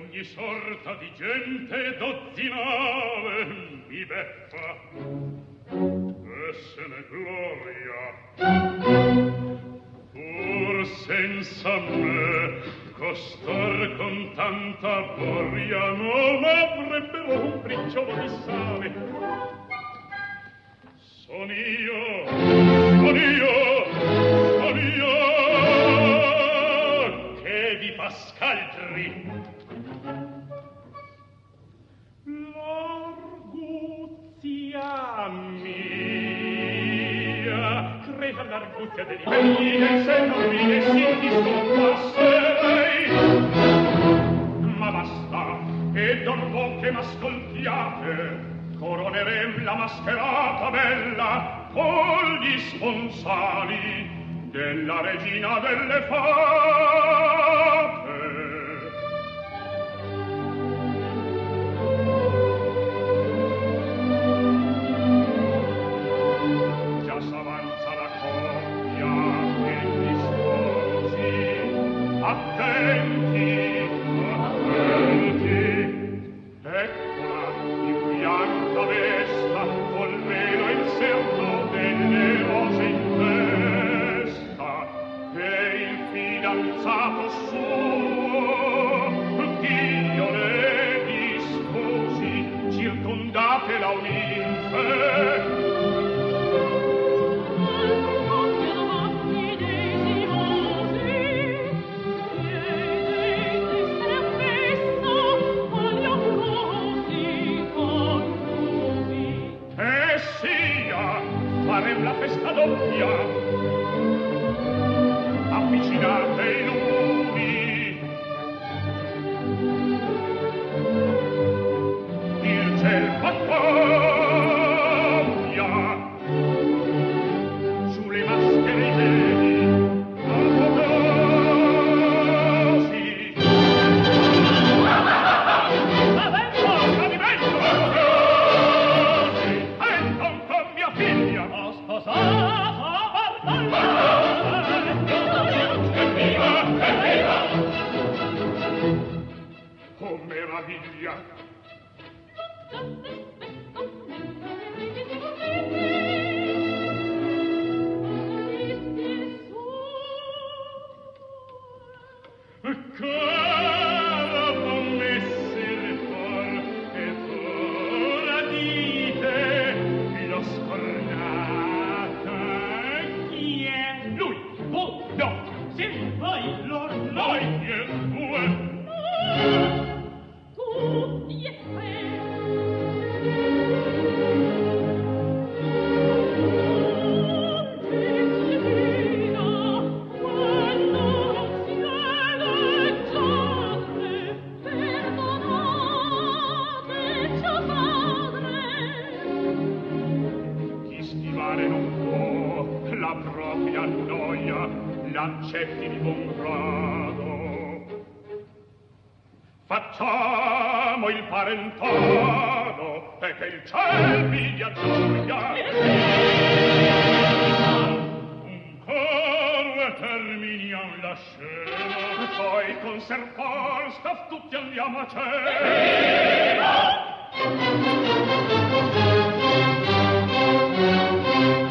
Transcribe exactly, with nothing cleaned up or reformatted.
ogni sorta di gente dozzinale mi beffa e se ne gloria. Pur senza me costar con tanta boria non avrebbero un briciolo di sale. Son io, son io, son io che vi fa scaltri. L'arguzia mia creda l'arguzia degli bambini se non mi ne si discompasserei. Ma basta e dopo che m'ascoltiate coronerem la mascherata bella con gli sponsali della regina delle fate. Già s'avanza la coppia e gli sposi, attenti, attenti, eccola in bianca vesta col velo inserto delle rose in testa e il fidanzato suo Dio le disposi circondatela un ninfe. Farem la festa doppia, avvicinate i lumi, il ciel patoglia, sulle maschere i veli, apoteosi. Avendo tradimento, apoteosi, Anton con mia figlia, oh meraviglia! Cara non m'essere for e ora dite l'ho scornata. Chi è? Lui! Oh, no! Sì, voi! Loro! Noi! E due! Tutti e tre! Decina, quando siete giorne, perdonate, ciò padre! Chi schivare non può la propria noia, l'accetti di buon grado. Facciamo il parentado e che il ciel vi dia gioia. Un coro e terminiam la scena, poi con Ser Falstaff tutti andiamo a cena.